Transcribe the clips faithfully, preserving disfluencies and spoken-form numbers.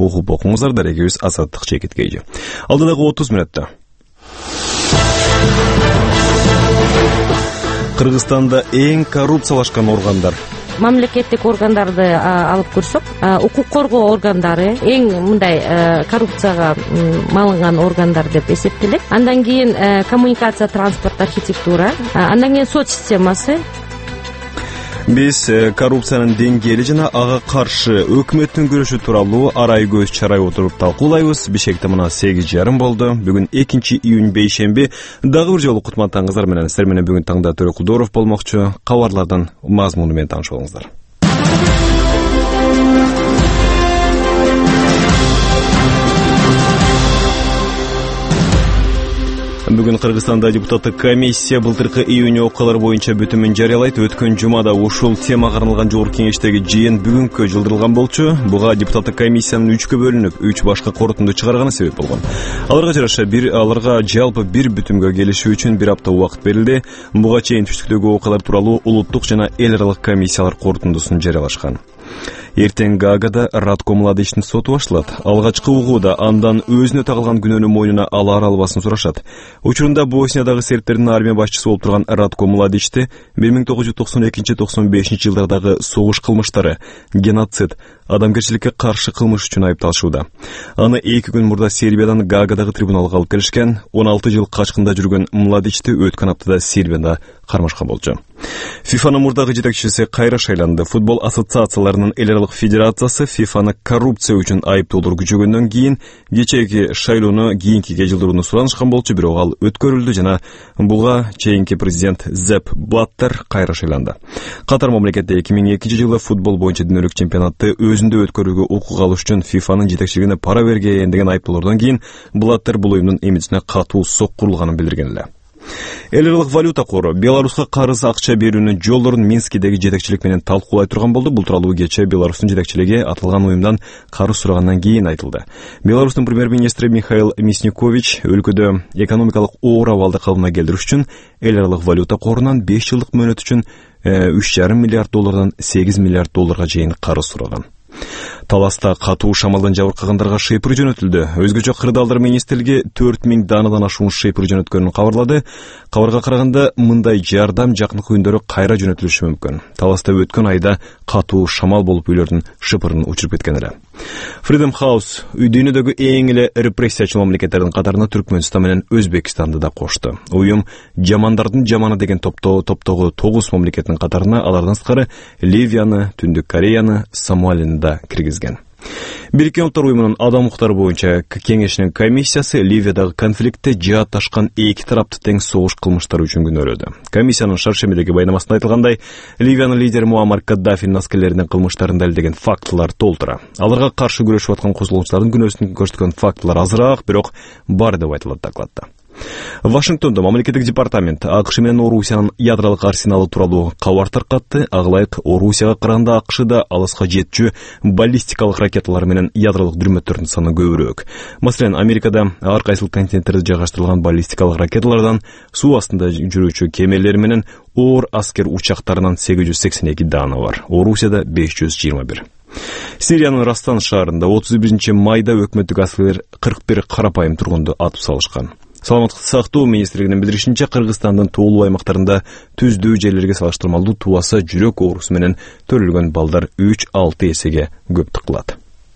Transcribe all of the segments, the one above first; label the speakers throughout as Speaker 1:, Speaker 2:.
Speaker 1: угуп окуңуздар. Дарегибиз Азаттык Чекиткейжи. Алдыдагы отуз мүнөттө Кыргызстанда эң коррупциялашкан органдар.
Speaker 2: Мамлекеттик органдарды алып көрсөк, укук коргоо органдары эң мындай коррупцияга малынган органдар деп эсептелет. Андан кийин коммуникация, транспорт, архитектура, андан кийин сот системасы.
Speaker 1: Биз коррупциянын деңгээли жана ага каршы өкмөттүн күрөшү тууралуу арай көз чарай отуруп талкуулайбыз. Бишкекте мына сегиз жарым болду. Бүгүн экинчи июнь бейшемби. Дагы бир жолу кутматтаңыздар менен сиздер менен бүгүн таңда Төрө Кулдоров болмокчу. Кабарлардын мазмуну менен тааныш болуңуздар. Бүгүн Кыргызстанда депутаттык комиссия былтыркы июнь окуялары боюнча бүтүмүн жарыялайт. Өткөн жумада ушул темага арналган жогорку кеңештеги жыйын бүгүнкү жылдырылган болчу. Буга депутаттык комиссиянын үчкө бөлүнүп, үч башка корутунду чыгарганы себеп болгон. Аларга жараша бир аларга жалпы бир бүтүмгө келишүү үчүн бир апта убакыт берилди. Буга чейин түштүктөгү окуялар тууралуу улуттук жана эл аралык комиссиялар корутундусун жарыялашкан. Эртең Гаагада Радко Младичтин соту башталат. Алгачкы угууда андан өзүнө тагылган күнөөнү мойнуна алар албасын сурашат. Учурунда Босниядағы сербтердин армия башчысы болуп турган Радко Младичти бир миң тогуз жүз токсон экинчи — токсон бешинчи жылдардагы согуш кылмыштары, геноцид, адамгерчиликке каршы кылмыш үчүн айыпталышууда. Аны эки күн мурда Сербиядан Гаагадагы трибуналга алып келишкен. он алты жыл качкында жүргөн Младичти өткөн аптада Сербияда кармашкан болчу. ФИФАнын мурдагы жетекчиси кайра шайланды. Футбол ассоциацияларынын эл аралык федерациясы ФИФАны коррупция үчүн айыптоолор күчөгөндөн кийин кечээки шайлоону кийинкиге жылдырууну суранышкан болчу, бирок ал өткөрүлдү жана буга чейинки президент Зеп Блаттер кайра шайланды. Катар мамлекетте эки миң экинчи жылы футбол боюнча дүйнөлүк чемпионатты өзүндө өткөрүүгө укук алыш үчүн ФИФАнын жетекчилигине пара берген деген айыптоолордон кийин Блаттер бул уюмдун имиджине катуу соккурулганын билдирген эле. Эл аралык валюта кору Беларуска карыз акча берүүнүн жолдорун Минскидеги жетекчилик менен талкуулай турган болду. Бул тууралуу кечээ Беларустун жетекчилиги аталган уюмдан карыз сурагандан кийин айтылды. Беларустун премьер-министри Михаил Мясникович өлкөдө экономикалык оор абалды калыбына келтириш үчүн эл аралык валюта корунан беш жылдык мөөнөт үчүн үч жарым миллиард доллардан сегиз миллиард долларга чейин карыз сураган. Таласта катуу шамалдан жабыркагандарга шыйпыр жөнөтүлдү. Өзгөчө кырдаалдар министрлиги төрт миң даанадан ашуун шыйпыр жөнөткөнүн кабарлады. Кабарга караганда мындай жардам жакынкы күндөрү кайра жөнөтүлүшү мүмкүн. Таласта өткөн айда катуу шамал болуп үйлөрдүн шыпырын учуруп кеткен эле. Freedom House дүйнөдөгү эң эле репрессиячыл мамлекеттердин катарына Түркмөнстан менен Өзбекстанды да кошту. Уюм жамандардын жаманы деген топтогу топтогу тогуз мамлекеттин катарына алардан сырткары Ливияны, Түндүк Кореяны, Сомалияны да киргизген. Бириккен Улуттар уюмунун адам укуктары боюнча кеңешинин комиссиясы Ливиядагы конфликтте жаатташкан эки тарапты тең согуш кылмыштары үчүн күнөөлөдү. Комиссиянын шаршембидеги баянамасында айтылгандай, Ливиянын лидери Муаммар Каддафинин аскерлеринин кылмыштарын далилдеген фактылар толтура. Аларга каршы күрөшүп аткан козголгучулардын күнөөсүн көрсөткөн фактылар азыраак, бирок бар деп айтылат докладта. Вашингтондо мамлекеттик департамент АКШ менен Орусиянын ядролук арсеналы тууралуу кабар таркатты. Агылайык Орусияга караганда АКШда алыска жетчү баллистикалык ракеталар менен ядролук дүрмөттөрдүн саны көбүрөөк. Маселен, Америкада ар кайсыл контейнерде жайгаштырылган баллистикалык ракеталардан суу астында жүрүүчү кемелер менен оор аскер учактарынан сегиз жүз сексен эки даана бар. Орусияда беш жүз жыйырма бир. Сириянын Растан шаарында отуз биринчи майда өкмөттүк аскерлер кырк бир карапайым тургунду атып салышкан. Саламаттыкты сактоо министрлигинин билдиришинче, Кыргызстандын тоолуу аймактарында түздүү жерлерге салыштырмалуу туаса жүрөк оорусу менен төрөлгөн балдар үч алты эсеге көп тыкылат.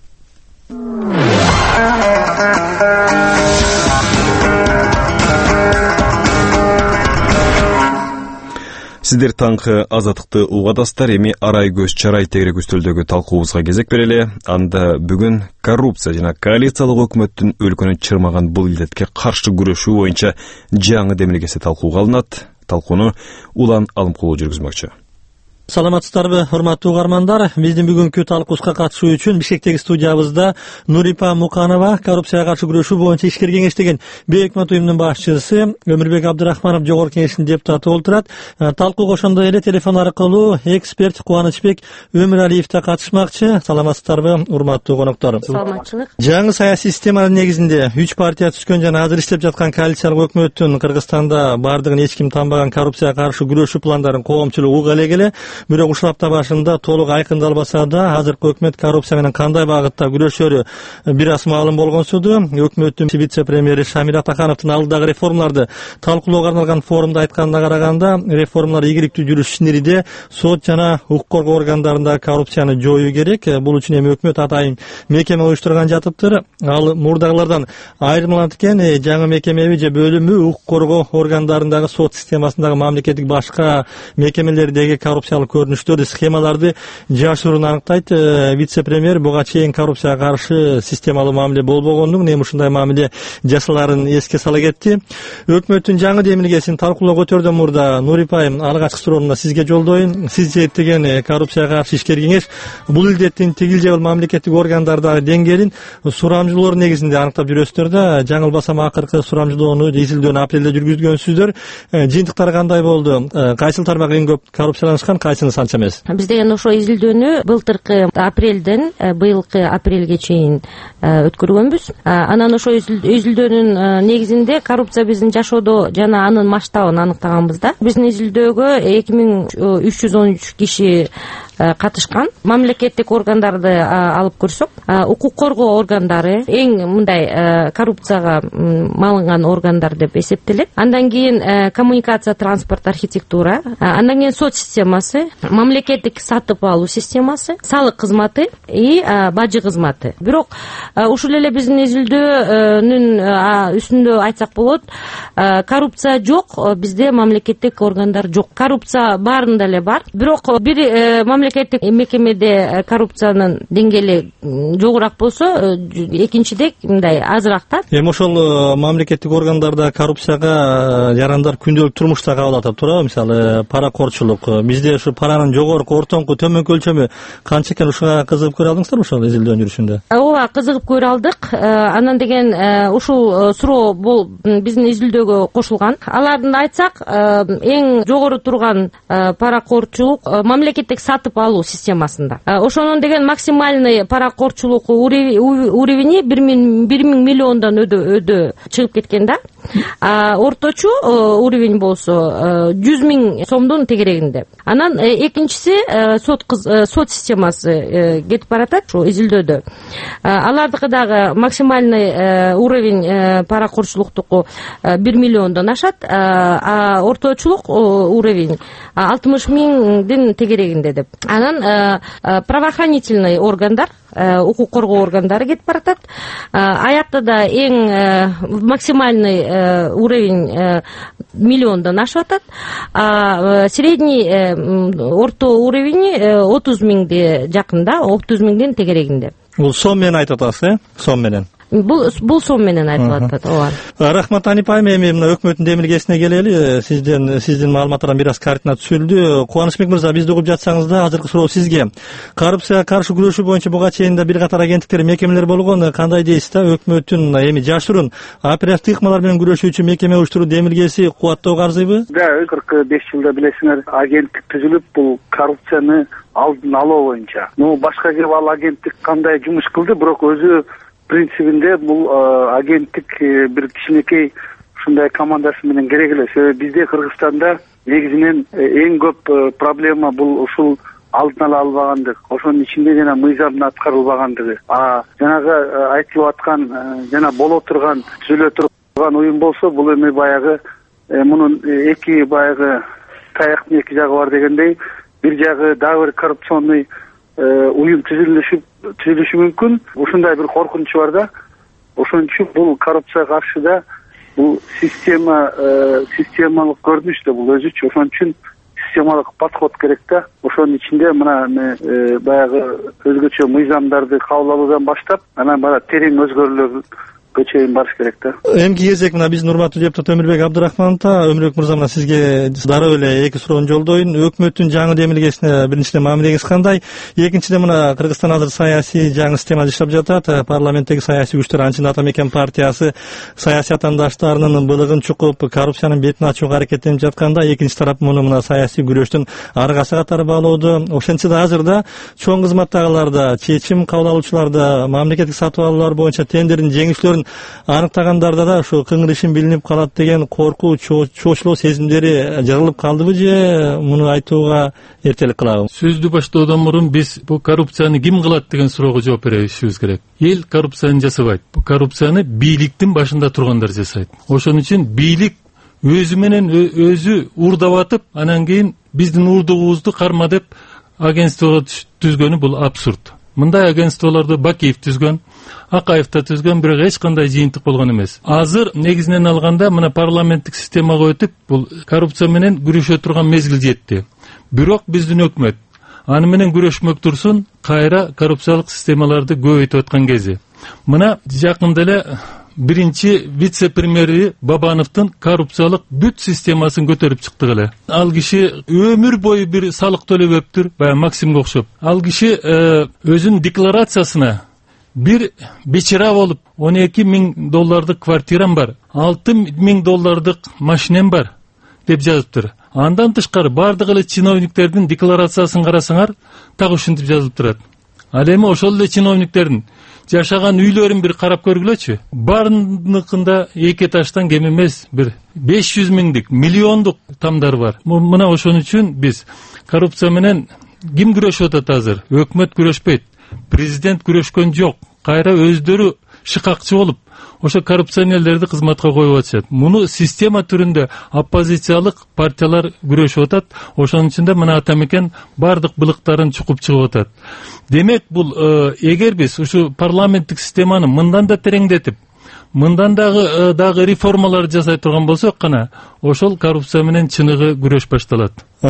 Speaker 1: Сиздер таңкы азаттыкты угадасыздар. Эми арай көз чарай тегерек үстөлдөгү талкуубузга кезек берели. Анда бүгүн коррупция жана коалициялык өкмөттүн өлкөнү чырмаган бул илдетке каршы күрөшүү боюнча жаңы демилгеси талкууга алынат. Талкууну Улан Алымкулуу жүргүзмөкчү.
Speaker 3: Саламатсыздарбы, урматтуу угармандар. Биздин бүгүнкү талкуубузга катышуу үчүн Бишкектеги студиябызда Нурипа Муканова, коррупцияга каршы күрөшүү боюнча ишкер кеңештеген Бейөкмөт уюмунун башчысы, Өмүрбек Абдырахманов жогорку кеңештин депутаты болуп турат. Талкууга ошондой эле телефон аркылуу эксперт Кубанычбек Өмүралиев да катышмакчы. Саламатсыздарбы, урматтуу коноктор?
Speaker 2: Саламатчылык.
Speaker 3: Жаңы саясий системанын негизинде үч партия түзгөн жана азыр иштеп жаткан коалициялык өкмөттүн Кыргызстанда бардыгын эч ким танбаган коррупцияга каршы күрөшүү пландарын коомчулук уга элек эле. Бирок ушул апта башында толук айкындалбаса да азыркы өкмөт коррупция менен кандай багытта күрөшөрү бир аз маалым болгонсуду. Өкмөттүн вице-премьери Шамиль Атакановдун алдыдагы реформаларды талкуулоого арналган форумда айтканына караганда, реформалар ийгиликтүү жүрүшүшүн ириде сот жана укук коргоо органдарында коррупцияны жоюу керек. Бул үчүн эми өкмөт атайын мекеме уюштурган жатыптыр. Ал мурдагылардан айырмаланат экен. Жаңы мекемеби же бөлүмү укук коргоо органдарындагы сот системасындагы мамлекеттик башка мекемелердеги коррупциялык көрүнүштөрдү, схемаларды жашыруун аныктайт. Вице-премьер буга чейин коррупцияга каршы системалуу мамиле болбогондугун, эми ушундай мамиле жасаларын эске сала кетти. Өкмөттүн жаңы демилгесин талкуулоо көтөрдөн мурда Нурипа айым, алгачкы суроону сизге жолдоюн. Сиз жээттеген коррупцияга каршы ишкер кеңеш бул илдеттин тигил же мамлекеттик органдардагы деңгээлин сурамжылоо негизинде аныктап жүрөсүздөр да. Жаңылбасам акыркы сурамжылоону, изилдөөнү апрелде жүргүзгөнсүздөр. Жыйынтыктары кандай болду? Кайсыл тармак эң көп коррупцияланышкан, кайсынысы анча эмес?
Speaker 2: Биз деген ошо изилдөөнү былтыркы апрелден быйылкы апрелге чейин өткөргөнбүз. Анан ошо изилдөөнүн негизинде коррупция биздин жашоодо жана анын масштабын аныктаганбыз да. Биздин изилдөөгө эки миң үч жүз он үч киши катышкан. Мамлекеттик органдарды алып көрсөк, укук коргоо органдары эң мындай коррупцияга малынган органдар деп эсептелет. Андан кийин коммуникация, транспорт, архитектура, андан кийин сот системасы, мамлекеттик сатып алуу системасы, салык кызматы и бажы кызматы. Бирок ушул эле биздин изилдөөнүн үстүндө айтсак болот, коррупция жок, бизде мамлекеттик органдар жок. Коррупция баарында эле бар. Бирок бир мамлекеттик мекемеде коррупциянын деңгээли жогураак болсо, экинчиде мындай азыраак да.
Speaker 3: Эми ошол мамлекеттик органдарда коррупцияга жарандар күндөлүк турмушта кабыл атат, туурабы? Мисалы, паракорчулук. Бизде ушу паранын жогорку, ортоңку, төмөнкү өлчөмү канча экен, ушуга кызыгып көрө алдыңыздарбы ошол изилдөөнүн жүрүшүндө?
Speaker 2: Ооба, кызыгып көрө алдык. Анан деген ушул суроо бул биздин изилдөөгө кошулган. Алардын айтсак, эң жогору турган паракорчулук мамлекеттик сатып алуу системасында. Ошонун деген максимальный паракорчулук уровени бир миң миллиондон өдө чыгып кеткен да. Орточу уровень болсо жүз миң сомдун тегерегинде. Анан экинчиси сот сот системасы кетип баратат ушу изилдөөдө. Алардыкы дагы максимальный уровень паракорчулуктуку бир миллиондон ашат, а орточулук уровень алтымыш миңдин тегерегинде деп. Анан правоохранительный органдар, укук коргоо органдары кетип баратат. Аякта да эң максимальный уровень миллиондон ашып атат. А средний орто уровень отуз миңди жакында, отуз миңдин тегерегинде.
Speaker 3: Бул сом менен айтып атасыз, э? Сом менен.
Speaker 2: Бул бул сом менен айтылып атат, ооба.
Speaker 3: Рахмат Анипа айым, эми мына өкмөттүн демилгесине келели. Сизден сиздин маалыматтардан бир аз картина түзүлдү. Кубанычбек мырза, бизди угуп жатсаңыз да, азыркы суроо сизге. Коррупцияга каршы күрөшүү боюнча буга чейин да бир катар агенттиктер, мекемелер болгон. Кандай дейсиз да, өкмөттүн эми жашыруун оперативдик ыкмалар менен күрөшүүчү мекеме уюштуруу демилгеси кубаттоого арзыйбы?
Speaker 4: Да, акыркы беш жылда билесиңер, агенттик түзүлүп, бул коррупцияны алдын алуу боюнча. Ну, башка кеп ал агенттик кандай жумуш кылды, бирок өзү принцибинде бул агенттик бир кичинекей ушундай командасы менен керек эле. Себеби бизде Кыргызстанда негизинен эң көп проблема бул ушул алдын ала албагандык, ошонун ичинде жана мыйзамдын аткарылбагандыгы. А жанагы айтылып аткан жана боло турган, түзүлө турган уюм болсо, бул эми баягы мунун эки баягы таяктын эки жагы бар дегендей, бир жагы дагы бир коррупционный уюм түзүлүшүп түзүлүшү мүмкүн. Ушундай бир коркунучу бар да. Ошон үчүн бул коррупцияга каршы да бул система системалык көрүнүш да бул өзүчө. Ошон үчүн системалык подход керек да. Ошонун ичинде мына баягы өзгөчө мыйзамдарды кабыл алуудан баштап, анан бара терең өзгөрүүлөр чейин барыш керек да.
Speaker 3: Эмки кезек мына биздин урматтуу депутат Өмүрбек Абдырахманов та. Өмүрбек мырза, мына сизге дароо эле эки суроону жолдоюн. Өкмөттүн жаңы демилгесине биринчиден мамилеңиз кандай? Экинчиден мына Кыргызстан азыр саясий жаңы система жашап жатат. Парламенттеги саясий күчтөр, анчында Ата Мекен партиясы саясий атаандаштарынын былыгын чукуп, коррупциянын бетин ачууга аракеттенип жатканда, экинчи тарап муну мына саясий күрөштүн аргасы катары баалоодо. Ошентсе да азырда чоң кызматтагыларда, чечим кабыл алуучуларда, мамлекеттик сатып алуулар боюнча тендердин жеңүүчүлөрүн аныктагандарда да ушу кыңырышым билинип калат деген коркуу, чоочулоо сезимдери жарылып калдыбы же муну айтууга эртелик кылабы?
Speaker 5: Сөздү баштоодон мурун биз бул коррупцияны ким кылат деген суроого жооп беришибиз керек. Эл коррупцияны жасабайт. Бул коррупцияны бийликтин башында тургандар жасайт. Ошон үчүн бийлик өзү менен өзү урдап атып, анан кийин биздин урдугубузду карма деп агентствого түзгөнү бул абсурд. Мындай агентстволорду Бакиев түзгөн, Акаев да түзгөн, бирок эч кандай жыйынтык болгон эмес. Азыр негизинен алганда мына парламенттик системага өтүп, бул коррупция менен күрөшө турган мезгил жетти. Бирок биздин өкмөт аны менен күрөшмөк турсун, кайра коррупциялык системаларды көбөйтүп аткан кези. Мына жакында эле биринчи вице-премьери Бабановдун коррупциялык бүт системасын көтөрүп чыктык эле. Ал киши өмүр бою бир салык төлөбөптүр, баягы Максимге окшоп. Ал киши өзүнүн декларациясына бир бечара болуп он эки миң доллардык квартирам бар, алты миң доллардык машинем бар деп жазыптыр. Андан тышкары бардык эле чиновниктердин декларациясын карасаңар, так ушинтип жазылып турат. Ал эми ошол эле чиновниктердин жашаган үйлөрүн бир карап көргүлөчү. Баарыныкында эки этаждан кем эмес, бир беш жүз миңдик, миллиондук тамдар бар. Мына ошон үчүн биз коррупция менен ким күрөшүп атат азыр? Өкмөт күрөшпөйт, президент күрөшкөн жок. Кайра өздөрү шыкакчы болуп, ошо коррупционерлерди кызматка коюп атышат. Муну система түрүндө оппозициялык партиялар күрөшүп атат. Ошонун ичинде мына атамекен бардык былыктарын чукуп чыгып атат. Демек бул эгер биз ушу парламенттик системаны мындан да тереңдетип, мындан дагы дагы реформалар жасай турган болсок гана, ошол коррупция менен чыныгы күрөш башталат.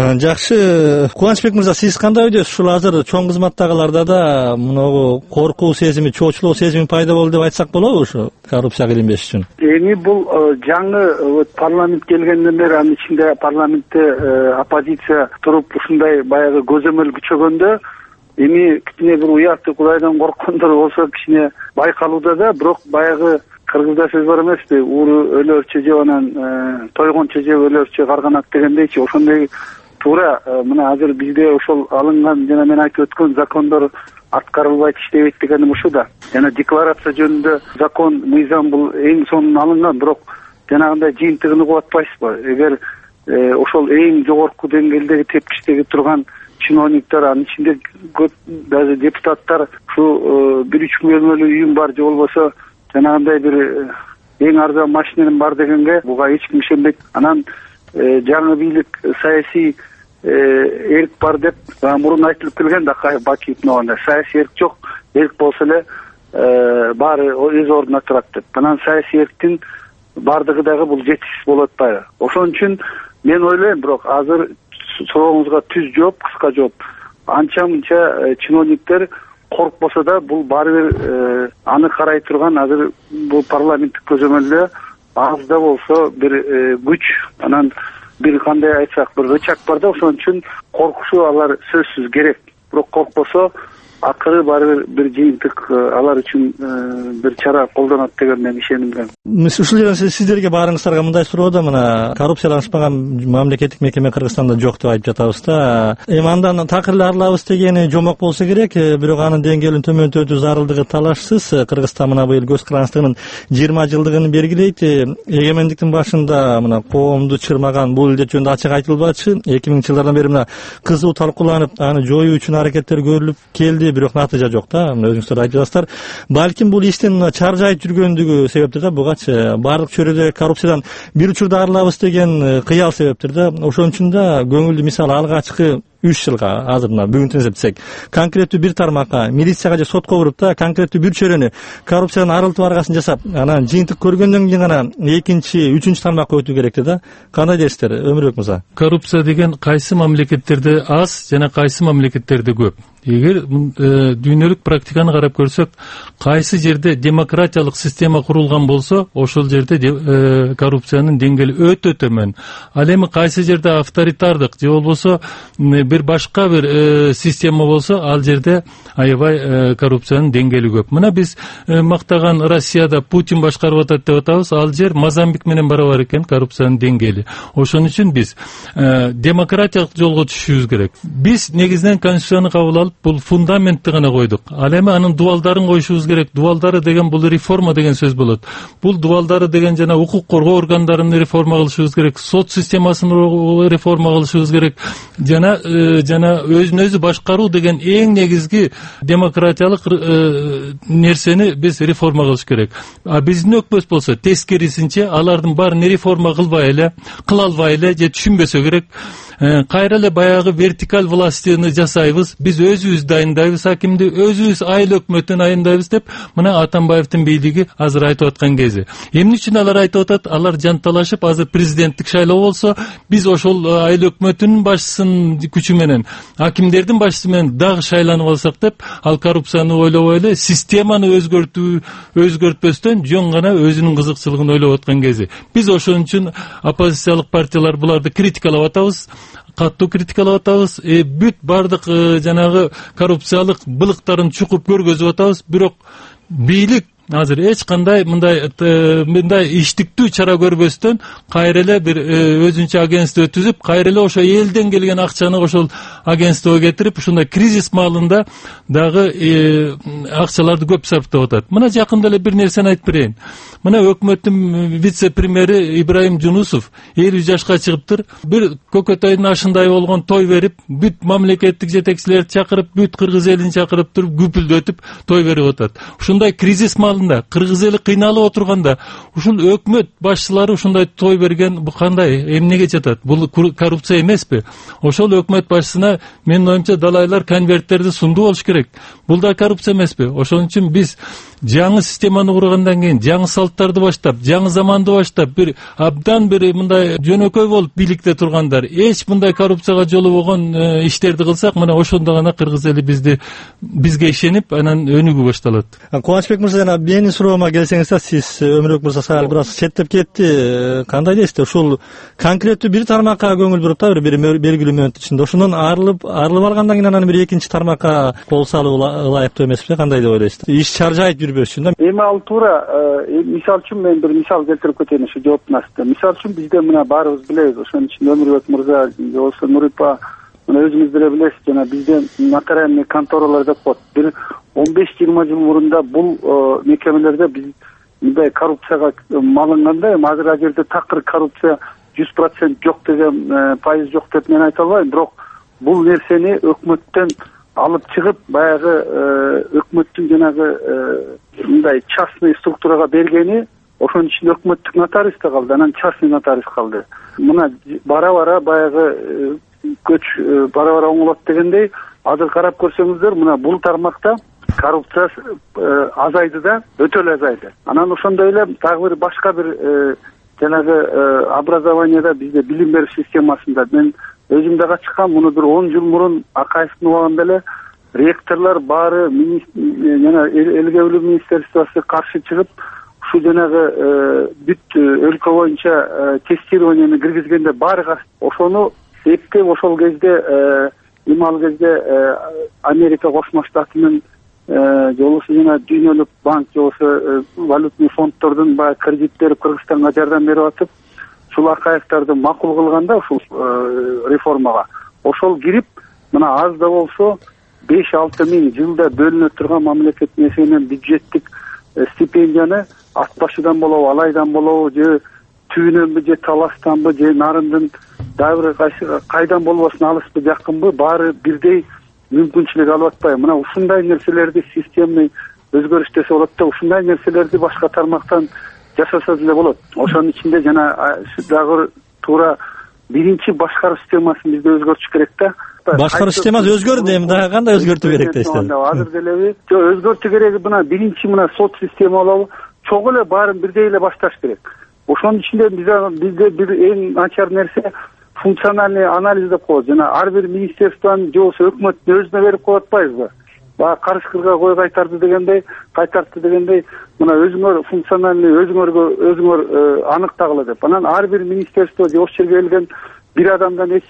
Speaker 3: Жакшы, Кубанычбек мырза, сиз кандай ойдойсуз? Ушул азыр чоң кызматтагыларда да мынагу коркуу сезими, чоочулоо сезими пайда болду деп айтсак болобу ушу коррупцияга илинбеш үчүн?
Speaker 4: Эми бул жаңы парламент келгенден бери анын ичинде парламентте оппозиция туруп ушундай баягы көзөмөл күчөгөндө эми кичине бир уятты Кудайдан корккондор болсо кичине байкалууда да, бирок баягы кыргызда сөз бар эмеспи, ууру өлөрчү жеп анан тойгончу жеп өлөрчү карганат дегендейчи, ошондой туура мына азыр бизде ошол алынган жана мен айтып өткөн закондор аткарылбайт, иштебейт дегеним ушу да. Жана декларация жөнүндө закон, мыйзам бул эң сонун алынган, бирок жанагындай жыйынтыгын угуп атпайсызбы? Эгер ошол эң жогорку деңгээлдеги тепкичтеги турган чиновниктер, анын ичинде көп даже депутаттар ушу бир үч бөлмөлүү үйүм бар же болбосо жанагындай бир эң арзан машинем бар дегенге буга эч ким ишенбейт. Анан жаңы бийлик саясий эрк бар деп мурун айтылып келген да, Бакиевдин оңунда саясий эрк жок, эрк болсо эле баары өз ордуна турат деп. Анан саясий эрктин бардыгы дагы бул жетишсиз болуп атпайбы? Ошон үчүн мен ойлойм, бирок азыр сурооңузга түз жооп, кыска жооп. Анча мынча чиновниктер коркпосо да бул баары бир аны карай турган азыр бул парламенттик көзөмөлдө аз да болсо бир күч, анан бир кандай айтсак бир рычаг бар да, ошон үчүн коркушу алар сөзсүз керек. Бирок коркпосо акыры баары бир жыйынтык алар үчүн бир чара колдонот деген мен ишенимдемин.
Speaker 3: Ушул жерден сиздерге баарыңыздарга мындай суроо да, мына коррупцияланышпаган мамлекеттик мекеме Кыргызстанда жок деп айтып жатабыз да. Эми андан такыр эле арылабыз дегени жомок болсо керек, бирок анын деңгээлин төмөндөтүү зарылдыгы талашсыз. Кыргызстан мына быйыл көз карандысынын жыйырма жылдыгын белгилейт. Эгемендиктин башында мына коомду чырмаган бул илдет жөнүндө ачык айтылбачы. эки миңинчи жылдардан бери мына кызуу талкууланып, аны жоюу үчүн аракеттер көрүлүп келди, бирок натыйжа жок да. Өзүңүздөр айтып жатасыздар. Балким бул иштин чаржайып жүргөндүгү себептир да, бугачы баардык чөйрөдө коррупциядан бир учурда арылабыз деген кыял себептир да. Ошон үчүн да көңүлдүү мисалы алгачкы үч жылга, азыр мына бүгүнтүн эсептесек, конкреттүү бир тармакка, милицияга же сотко буруп да конкреттүү бир чөйрөнү коррупциядан арылтып аргасын жасап, анан жыйынтык көргөндөн кийин гана экинчи, үчүнчү тармакка өтүү керек да. Кандай дейсиздер, Өмүрбек мырза?
Speaker 5: Коррупция деген кайсы мамлекеттерде аз жана кайсы мамлекеттерде көп? Эгер дүйнөлүк практиканы карап көрсөк, кайсы жерде демократиялык система курулган болсо, ошол жерде коррупциянын деңгээли өтө төмөн. Ал эми кайсы жерде авторитардык же болбосо бир башка бир система болсо, ал жерде аябай коррупциянын деңгээли көп. Мына биз мактаган Россияда Путин башкарып атат деп атабыз, ал жер Мозамбик менен барабар экен коррупциянын деңгээли. Ошон үчүн биз демократиялык жолго түшүшүбүз керек. Биз негизинен конституцияны кабыл алып, бул фундаментти гана койдук. Ал эми анын дубалдарын коюшубуз керек. Дубалдары деген бул реформа деген сөз болот. Бул дубалдары деген жана укук коргоо органдарын реформа кылышыбыз керек, сот системасын реформа кылышыбыз керек, жана жана өзүн өзү башкаруу деген эң негизги демократиялык нерсени биз реформа кылыш керек. А биздин өкмөт болсо тескерисинче алардын баарын реформа кылбай эле, кыла албай эле же түшүнбөсө керек. Кайра эле баягы вертикаль властьны жасайбыз, биз өзүбүз дайындайбыз акимди, өзүбүз айыл өкмөтүн дайындайбыз деп мына Атамбаевдин бийлиги азыр айтып аткан кези. Эмне үчүн алар айтып атат? Алар жанталашып, азыр президенттик шайлоо болсо, биз ошол айыл өкмөтүнүн башчысынын күчү менен, акимдердин башчысы менен дагы шайланып алсак деп, ал коррупцияны ойлобой эле системаны өзгөртүү өзгөртпөстөн жөн гана өзүнүн кызыкчылыгын ойлоп аткан кези. Биз ошон үчүн оппозициялык партиялар буларды критикалап атабыз. Каттуу критикалап атабыз. Э, бүт бардык жанагы коррупциялык былыктарын чукуп көргөзүп атабыз. Бирок бийлик азыр эч кандай мындай мындай иштиктүү чара көрбөстөн кайра эле бир өзүнчө агентство өтүзүп, кайра эле ошо элден келген акчаны ошол агентствого кетирип, ушундай кризис маалында дагы акчаларды көп сарптап атат. Мына жакында эле бир нерсени айтып берейин. Мына өкмөттүн вице-премьери Ибраим Жунусов элүү жашка чыгыптыр. Бир көкөтөйдүн ашындай болгон той берип, бүт мамлекеттик жетекчилерди чакырып, бүт кыргыз элин чакырып туруп, күпүлдөтүп той берип атат. Ушундай кризис маалында, кыргыз эли кыйналып отурганда, ушул өкмөт башчылары ушундай той берген, бу кандай, эмнеге жатат? Бул коррупция эмеспи? Ошол өкмөт башчысына менин оюмча далайлар конверттерди сунду болуш керек. Бул да коррупция эмеспи? Ошон үчүн биз жаңы системаны кургандан кийин, жаңы салттарды баштап, жаңы заманды баштап, бир абдан бир мындай жөнөкөй болуп бийликте тургандар, эч мындай коррупцияга жолобогон иштерди кылсак, мына ошондо гана кыргыз эли бизди бизге ишенип, анан өнүгүү башталат.
Speaker 3: Кубанычбек мырза, жана менин суроома келсеңиз, сиз Өмүрбек мырза саал бир аз четтеп кетти. Кандай дейсиз? Ушул конкреттүү бир тармакка көңүл буруп да, бир белгилүү мөөнөт ичинде ошондон арылып, арылып алгандан кийин анан бир экинчи тармакка кол салуу ылайыктуу эмеспи? Кандай деп ойлойсуз? Иш чаржайт жүрбөш үчүн да.
Speaker 4: Эми ал туура. Мисал үчүн мен бир мисал келтирип кетейин ушу жооптун астында. Мисал үчүн бизде мына баарыбыз билебиз, ошон үчүн Өмүрбек мырза же болсо Нурипа, мына өзүңүз деле билесиз, жана бизде нотариальный конторалар деп коет. Бир он беш жыйырма жыл мурунда бул мекемелерде биз мындай коррупцияга малынганда, эми азыр ал жерде такыр коррупция жүз процент жок деген, пайыз жок деп мен айта албайм, бирок бул нерсени өкмөттөн алып чыгып, баягы өкмөттүн жанагы мындай частный структурага бергени, ошон үчүн өкмөттүк нотариус да калды, анан частный нотариус калды. Мына бара-бара баягы көч бара-бара оңолот дегендей, азыр карап көрсөңүздөр, мына бул тармакта коррупция азайды да, өтө эле азайды. Анан ошондой эле дагы бир башка бир жанагы образованияда, бизде билим берүү системасында мен өзүм да катышкам, муну бир он жыл мурун Акаевдин убагында эле ректорлор баары жана элге билим министерствосу каршы чыгып, ушу жанагы бүт өлкө боюнча тестированияны киргизгенде баары ошону эптеп, ошол кезде имал кезде Америка Кошмо Штатынын же болбосо жана дүйнөлүк банк же болбосо валютный фонддордун баягы кредиттери Кыргызстанга жардам берип атып, ушул Акаевдарды макул кылганда ушул реформага ошол кирип, мына аз да болсо беш алты миң жылда бөлүнө турган мамлекеттин эсебинен бюджеттик стипендияны ат башыдан болобу, алайдан болобу, же түбүнөнбү, же таластанбы, же нарындын дагы бир кайдан болбосун алыспы, жакынбы, баары бирдей мүмкүнчүлүк алып атпайбы. Мына ушундай нерселерди системный өзгөрүш десе болот да, ушундай нерселерди башка тармактан жасаса деле болот. Ошонун ичинде жана дагы туура биринчи башкаруу системасын бизде өзгөртүш керек да.
Speaker 3: Башкаруу системасы өзгөрдү, эми дагы кандай өзгөртүү керек дейсиз?
Speaker 4: Азыр делеби? Жок, өзгөртүү кереги мына биринчи мына сот система болобу, чогуу эле баарын бирдей эле башташ керек. Ошонун ичинде бизде бир эң начар нерсе функциональный анализ деп коет. Жана ар бир министерствонун же болбосо өкмөттүн өзүнө берип коюп атпайбызбы? Баягы карышкырга кой кайтарды дегендей, кайтартты дегендей, мына өзүңөр функциональный өзүңөргө өзүңөр аныктагыла деп. Анан ар бир министерство же ошол жерге келген бир адамдан эч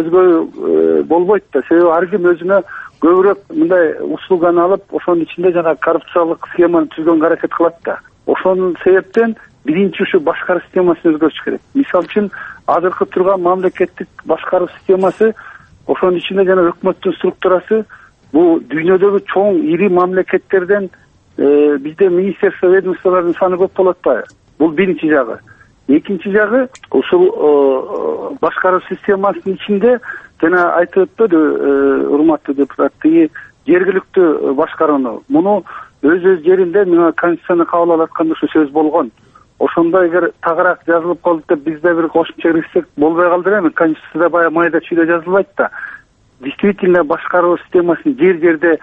Speaker 4: өзгөрүү болбойт да. Себеби ар ким өзүнө көбүрөөк мындай услуганы алып, ошонун ичинде жана коррупциялык схеманы түзгөнгө аракет кылат да. Ошонун себептен биринчи ушу башкаруу системасын өзгөртүш керек. Мисал үчүн азыркы турган мамлекеттик башкаруу системасы, ошонун ичинде жана өкмөттүн структурасы бул дүйнөдөгү чоң ири мамлекеттерден бизде министерство ведомстволордун саны көп болуп атпайбы? Бул биринчи жагы. Экинчи жагы, ушул башкаруу системасынын ичинде жана айтып өтпөдү урматтуу депутат, тиги жергиликтүү башкарууну, муну өз өз жеринде мына конституцияны кабыл алып атканда ушу сөз болгон. Ошондо эгер тагыраак жазылып калды деп биз да бир кошумча кирсек болбой калдыр эми. Конституцияда баягы майда чүйдө жазылбайт да. Действительно башкаруу системасын жер жерде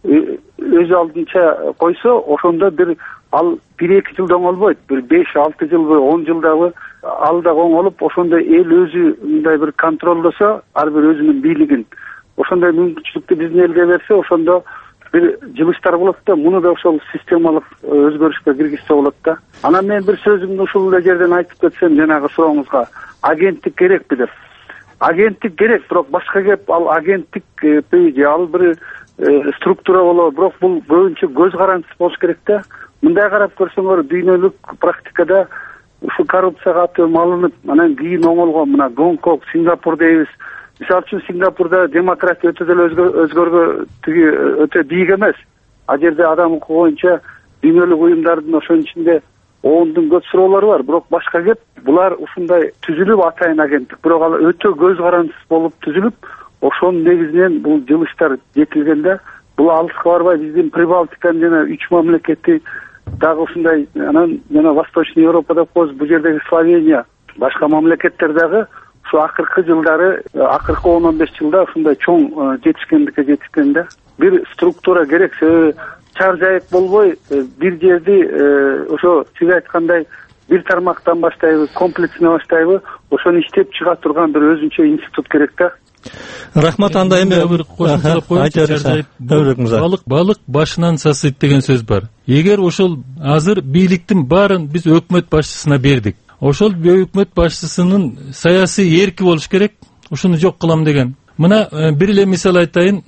Speaker 4: өз алдынча койсо, ошондо бир ал бир эки жылда оңолбойт. Бир беш алты жылбы, он жылдабы ал да оңолуп, ошондо эл өзү мындай бир контролдосо, ар бир өзүнүн бийлигин, ошондой мүмкүнчүлүктү биздин элге берсе, ошондо бир жылыштар болот да, муну да ошол системалык өзгөрүшкө киргизсе болот да. Анан мен бир сөзүмдү ушул эле жерден айтып кетсем, жанагы сурооңузга, агенттик керекпи деп. Агенттик керек, бирок башка кеп ал агенттик же ал бир структура болобу, бирок бул көбүнчө көз карандысыз болуш керек да. Мындай карап көрсөңөр, дүйнөлүк практикада ушу коррупцияга атым алынып, анан кийин оңолгон мына Гонконг, Сингапур дейбиз. Мисалы үчүн Сингапурда демократия өтө деле өзгөргө тиги өтө бийик эмес. А жерде адам укугу боюнча дүйнөлүк уюмдардын ошонун ичинде ондун көп суроолору бар. Бирок башка кеп булар ушундай түзүлүп атайын агенттик, бирок ал өтө көз карандысыз болуп түзүлүп, ошонун негизинен бул жылыштар жетилгенде, бул алыска барбай биздин Прибалтиканын жана үч мамлекети дагы ушундай, анан жана Восточный Европа деп коебуз, бул жердеги Словения, башка мамлекеттер дагы ушу акыркы жылдары, акыркы он он беш жылда ушундай чоң жетишкендикке жетишкен да. Бир структура керек, себеби чар жайык болбой, бир жерди ошо сиз айткандай бир тармактан баштайбы, комплексно баштайбы, ошону иштеп чыга турган бир өзүнчө институт керек да.
Speaker 3: Рахмат, анда эми
Speaker 5: бир кошумчалап коеюнчу. Балык балык башынан сасыйт деген сөз бар. Эгер ошол азыр бийликтин баарын биз өкмөт башчысына бердик, ошол өкмөт башчысынын саясий эрки болуш керек, ушуну жок кылам деген. Мына бир эле мисал айтайын,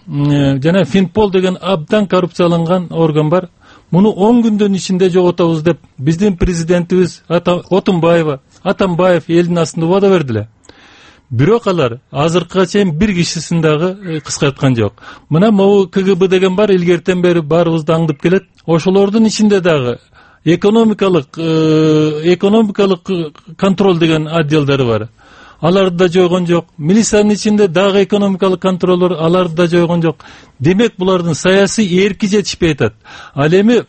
Speaker 5: жана Финпол деген абдан коррупцияланган орган бар. Муну он күндөн ичинде жоготобуз деп биздин президентибиз Отунбаева, Атамбаев элдин астында убада бердилер. Бирок алар азыркыга чейин бир кишисин дагы кыскарткан жок. Мына могу КГБ деген бар, илгертен бери баарыбызды аңдып келет. Ошолордун ичинде дагы экономикалык экономикалык контроль деген отделдери бар. Аларды да жойгон жок. Милициянын ичинде дагы экономикалык контроллор, аларды да жойгон жок. Демек булардын саясий эрки жетишпей атат. Ал эми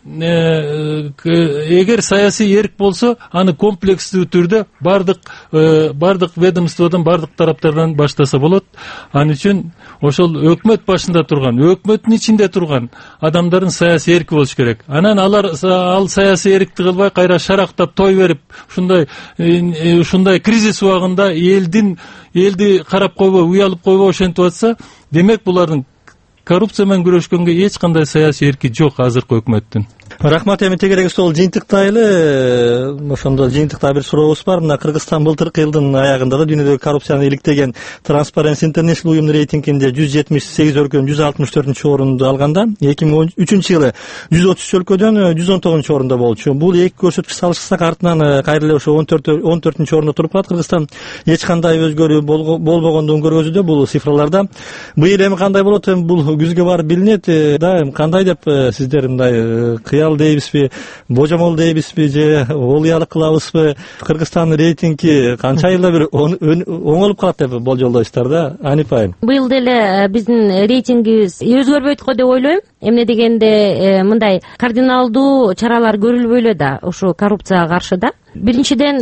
Speaker 5: эгер саясий эрк болсо, аны комплекстүү түрдө бардык бардык ведомстводон, бардык тараптардан баштаса болот. Ал үчүн ошол өкмөт башында турган, өкмөттүн ичинде турган адамдардын саясий эрки болуш керек. Анан алар ал саясий эркти кылбай, кайра шарактап той берип, ушундай ушундай кризис убагында элдин элди карап койбой, уялып койбой ошентип атса, демек булардын коррупция менен күрөшкөнгө эч кандай саясий эрки жок азыркы өкмөттүн.
Speaker 3: Рахмат, эми тегерек сол жыйынтыктайлы. Ошондо жыйынтыкта бир сурообуз бар. Мына Кыргызстан былтыркы жылдын аягында да дүйнөдөгү коррупцияны иликтеген Transparency International уюмунун рейтингинде жүз жетимиш сегиз өлкөнүн жүз алтымыш төртүнчү орунду алганда, эки миң он үчүнчү жылы жүз отуз үч өлкөдөн жүз он тогузунчу орунда болчу. Бул эки көрсөткүч салыштырсак, артынан кайра эле ошо он төртүнчү орунда туруп калат Кыргызстан. Эч кандай өзгөрүү болбогондугун көргөзүүдө бул цифрларда. Быйыл эми кандай болот? Бул күзгө барып билинет да. Кандай деп сиздер мындай кыял дейбизби, божомол дейбизби же олуялык кылабызбы? Кыргызстандын рейтинги канча жылда бир оңолуп калат деп болжолдойсуздар да, Анипайым?
Speaker 2: Быйыл деле биздин рейтингибиз өзгөрбөйт го деп ойлойм. Эмне дегенде мындай кардиналдуу чаралар көрүлбөй эле да ушу коррупцияга каршы да. Биринчиден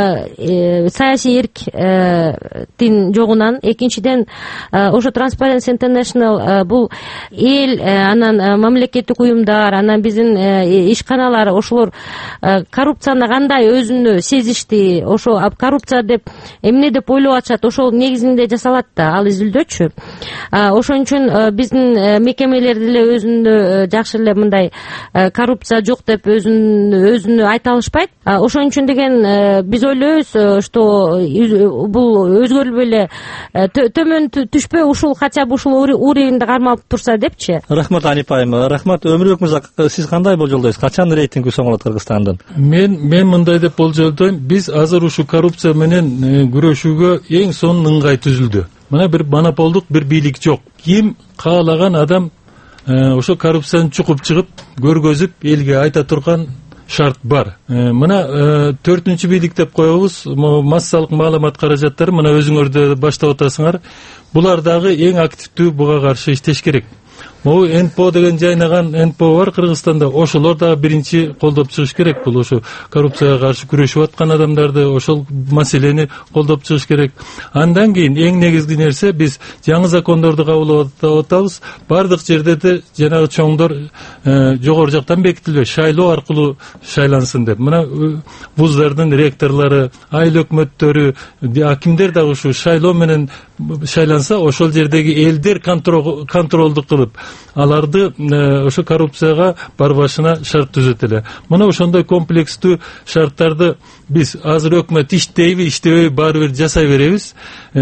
Speaker 2: саясий эрктин жогунан, экинчиден ошо Transparency International бул эл, анан мамлекеттик уюмдар, анан биздин ишканалар ошолор коррупцияны кандай өзүнө сезишти, ошо коррупция деп эмне деп ойлоп атышат, ошол негизинде жасалат да ал изилдөөчү. Ошон үчүн биздин мекемелер деле өзүндө жакшы эле мындай коррупция жок деп өзүн өзүнө айта алышпайт. Ошон үчүн деген биз ойлойбуз, что бул өзгөрүлбөй эле төмөн түшпөй, ушул хотя бы ушул уровеньде кармалып турса депчи.
Speaker 3: Рахмат, Анипайым. Рахмат. Өмүрбек мырза, сиз кандай болжолдойсуз? Качан рейтинги соңолот Кыргызстандын?
Speaker 5: Мен мен мындай деп болжолдойм. Биз азыр ушу коррупция менен күрөшүүгө эң сонун ыңгай түзүлдү. мына бир монополдук бир бийлик жок. Ким каалаган адам ошо коррупцияны чукуп чыгып көргөзүп элге айта турган шарт бар. Мына төртүнчү бийлик деп коебуз, массалык маалымат каражаттары мына өзүңөрдө баштап атасыңар. Булар дагы эң активдүү буга каршы иштеш керек. Могу эн пэ о деген жайнаган эн пэ о бар Кыргызстанда. Ошолор дагы биринчи колдоп чыгыш керек. Бул ошо коррупцияга каршы күрөшүп аткан адамдарды ошол маселени колдоп чыгыш керек. Андан кийин эң негизги нерсе биз жаңы закондорду кабыл атабыз. Бардык жерде де жанагы чоңдор жогору жактан бекитилбей, шайлоо аркылуу шайлансын деп. Мына вуздардын ректорлору, айыл өкмөттөрү, акимдер дагы ушу шайлоо менен шайланса, ошол жердеги элдер контролду кылып, аларды ошо коррупцияга бар башына шарт түзөт эле. Мына ошондой комплекстүү шарттарды биз азыр өкмөт иштейби, иштебейби баары бир жасай беребиз.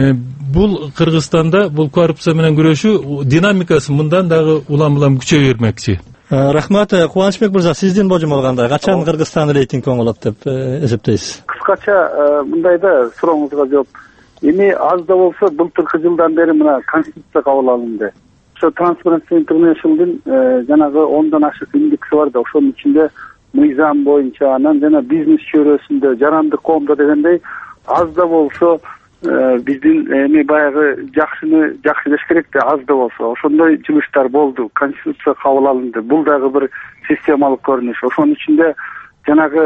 Speaker 5: Бул Кыргызстанда бул коррупция менен күрөшүү динамикасы мындан дагы улам-улам күчөй бермекчи.
Speaker 3: Рахмат. Кубанычбек мырза, сиздин божом алганда качан Кыргызстан рейтинг оңолот деп эсептейсиз?
Speaker 4: Кыскача мындайда сурооңузга жооп. Эми аз да болсо былтыркы жылдан бери мына конституция кабыл алынды. Ошо Transparency International'дын жанагы ондон ашык индекси бар да, ошонун ичинде мыйзам боюнча, анан жана бизнес чөйрөсүндө, жарандык коомдо дегендей аз да болсо биздин эми баягы жакшыны жакшы деш керек да, аз да болсо ошондой жумуштар болду. Конституция кабыл алынды. Бул дагы бир системалык көрүнүш. Ошонун ичинде жанагы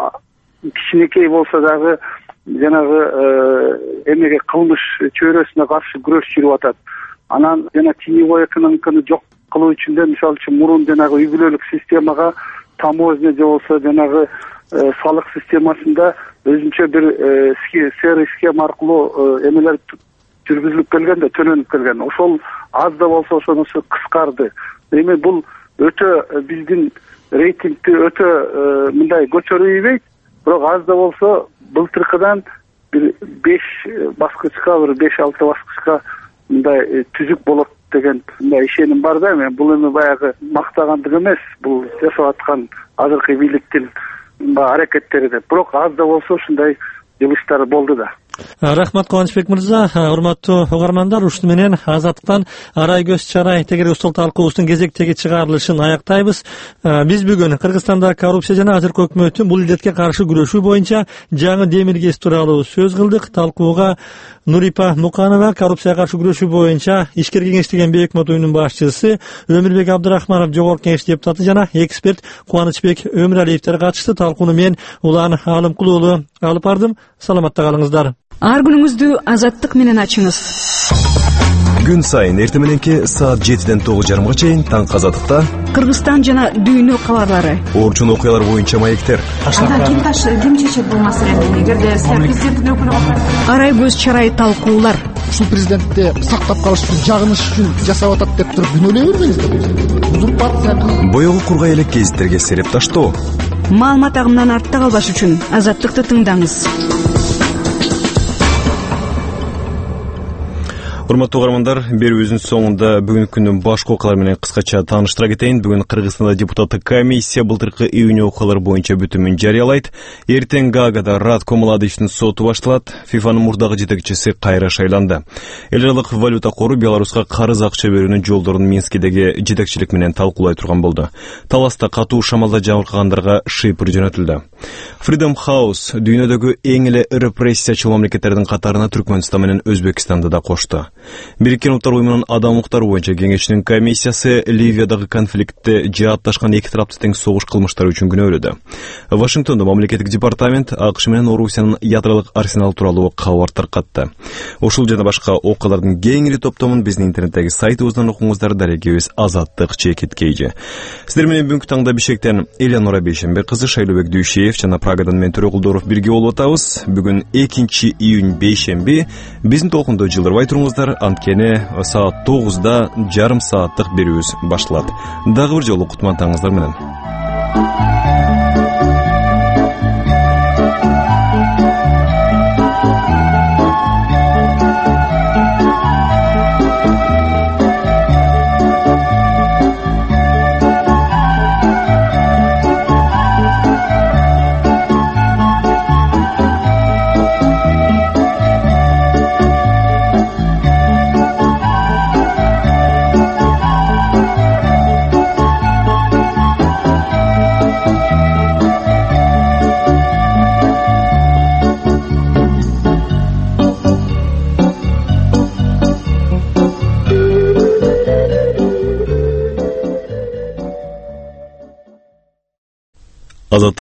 Speaker 4: кичинекей болсо дагы жанагы эмеге кылмыш чөйрөсүнө каршы күрөш жүрүп атат. Анан жана теневой экономиканы жок кылуу үчүн да, мисалы үчүн мурун жанагы үй бүлөлүк системага таможня же болсо жанагы салык системасында өзүнчө бир серый схема аркылуу эмелер жүргүзүлүп келген да, төлөнүп келген. Ошол аз да болсо ошонусу кыскарды. Эми бул өтө биздин рейтингти өтө мындай көтөрүп ийбейт, бирок аз да болсо былтыркыдан бир беш баскычка, бир беш алты баскычка мындай түзүк болот деген мындай ишеним бар да. Мен бул эми баягы мактагандык эмес, бул жасап аткан азыркы бийликтин аракеттери деп. Бирок аз да болсо ушундай жылыштар болду да.
Speaker 3: Рахмат Кубанычбек мырза. Урматтуу угармандар, ушуну менен Азаттыктан Арай көз чарай тегерек устул талкуубуздун кезектеги чыгарылышын аяктайбыз. Биз бүгүн Кыргызстанда коррупция жана азыркы өкмөттүн бул илдетке каршы күрөшүү боюнча жаңы демилгеси тууралуу сөз кылдык. Талкууга Нурипа Муканова, коррупцияга каршы күрөшүү боюнча ишкер кеңештеген Бейөкмөт уюмунун башчысы, Өмүрбек Абдырахманов жогорку кеңеш депутаты жана эксперт Кубанычбек Өмүралиевтер катышты. Талкууну мен Улан Алымкулуу уулу алып бардым. Саламатта калыңыздар.
Speaker 6: Ар күнүңүздү Азаттык менен ачыңыз.
Speaker 1: Күн сайын эртең мененки саат жетиден тогуз жарымга чейин таң Азаттыкта
Speaker 6: Кыргызстан жана дүйнө кабарлары,
Speaker 1: орчун окуялар боюнча маектер.
Speaker 7: Андан ким таш ким чечет бул маселени? Эгерде президенттин өкүлү калса,
Speaker 6: Арай көз чарай талкуулар.
Speaker 8: Ушул президентти сактап калыш үчүн, жагыныш үчүн жасап атат деп туруп күнөөлөй бербеңиздер. Узурпация.
Speaker 1: Боёгу кургай элек гезиттерге сереп таштоо.
Speaker 6: Маалымат агымынан артта калбаш үчүн Азаттыкты тыңдаңыз.
Speaker 1: Урматтуу угармандар, берүүбүздүн соңунда бүгүнкү күндүн башкы окуялары менен кыскача тааныштыра кетейин. Бүгүн Кыргызстанда депутаттык комиссия былтыркы июнь окуялары боюнча бүтүмүн жарыялайт. Эртең Гаагада Радко Младичтин соту башталат. ФИФАнын мурдагы жетекчиси кайра шайланды. Эл аралык валюта кору Беларуска карыз акча берүүнүн жолдорун Минскидеги жетекчилик менен талкуулай турган болду. Таласта катуу шамалда жабыркагандарга шыйпыр жөнөтүлдү. Freedom House дүйнөдөгү эң эле репрессиячыл мамлекеттердин катарына Түркмөнстан менен Өзбекстанды да кошту. Бириккен Улуттар уюмунун адам укуктары боюнча кеңешинин комиссиясы Ливиядагы конфликтте жаатташкан эки тарапты тең согуш кылмыштары үчүн күнөөлөдү. Вашингтондо мамлекеттик департамент АКШ менен Орусиянын ядролук арсеналы тууралуу кабар таркатты. Ушул жана башка окуялардын кеңири топтомун биздин интернеттеги сайтыбыздан окуңуздар. Дарегибиз Азаттык чекит кейжи. Сиздер менен бүгүнкү таңда Бишкектен Элеонора Бейшембек кызы, Шайлообек Дүйшеев жана Прагадан мен Төрөгулдоров бирге болуп атабыз. Бүгүн экинчи июнь бейшемби. Биздин толкундо жылдырбай туруңуздар. Анткени саат тогузда жарым сааттык берүүбүз башталат. Дагы бир жолу кутман таңыңыздар менен.